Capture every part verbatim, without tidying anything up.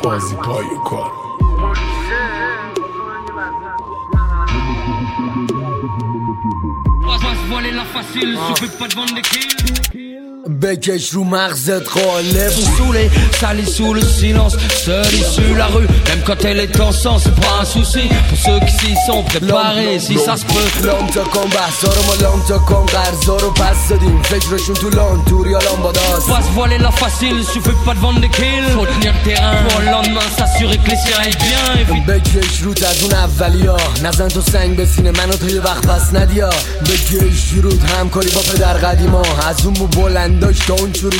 بازی پای کار. بکش رو مغزت قالب. Saoulé, sali sous le silence, seul sur la rue. Même quand elle est en sang, c'est pas un souci. Pour ceux qui s'y sont préparés, si ça se peut. لام تا کن بحثا رو ما لام تا کن قرضا رو پس دادیم. فکرشون تو لان تور یا لامباداست. Pas se voiler la facile, suffit pas de vendre des kills. Faut tenir le terrain pour le lendemain s'assurer que les siens aillent bien. Et بکش روت از اون اولیا، نزن تو سنگ به سینه منو تا یه وقت پس ندیا. بکش روت همکاری با پدر قدیما، از اون بو بلنداش تا اون چوری.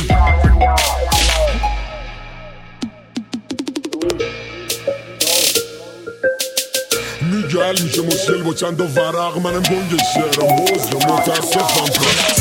میگه حل میشه مشکل با چند تا ورق، منم گنگ شعرم حوض متاسفم کن.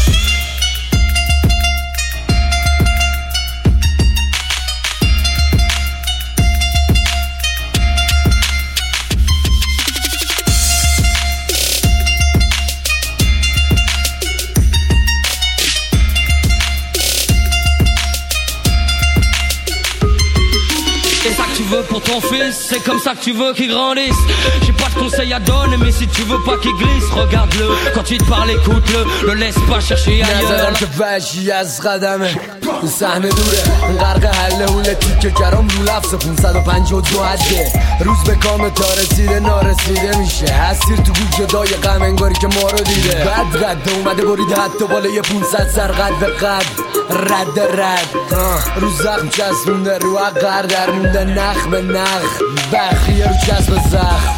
C'est ça que tu veux pour ton fils, c'est comme ça que tu veux qu'il grandisse. J'ai pas de conseils à donner, mais si tu veux pas qu'il glisse, regarde-le, quand il te parle écoute-le, le laisse pas chercher ailleurs. نظرم که وحشی از قدمه، صحنه دوره غرق حله حوله تیکه کرام رو لفظ پونصد و پنجاه و دو حده. روز به کام تا رسیده نارسیده میشه، هستیر تو گوش جدای غم انگاری که ما رو دیده. بد رد اومده بریده حتی بالای پونصد سر قد به قد رد رد. رو زخم چسبونده رو عقر در مونده نخ به نخ، بخیه رو چسب زخم.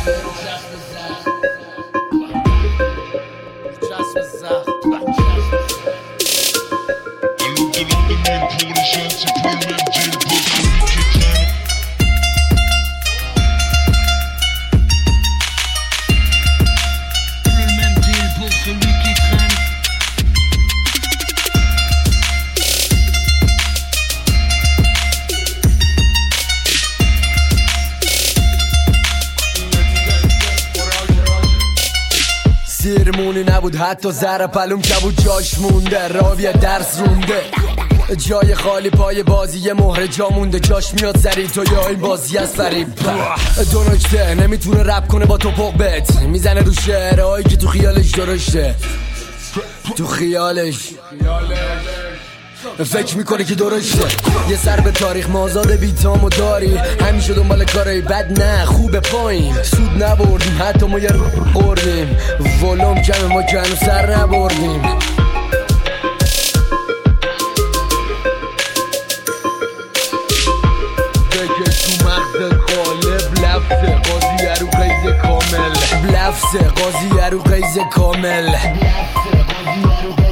سیرمونی نبود حتی زهر پلوم که بود جاش مونده، راویه درس رونده. جای خالی پای بازی یه مهر جا مونده، جاش میاد سری تو یا این بازی از فریب. دو نکته نمیتونه رپ کنه با تو پقبت، میزنه رو شعرهایی که تو خیالش درشته. تو خیالش فکر میکنه که درشته. یه سر به تاریخ مازاد بیتامو داری، همیشه دنبال کارای بد نه خوبه پایین. سود نبردیم حتی ما یه رو قردیم، ولوم کمه ما که هنو سر نبردیم. بکش تو مغز قالب، لفظ قاضی رو قیز کامل، لفظ قاضی رو قیز کامل.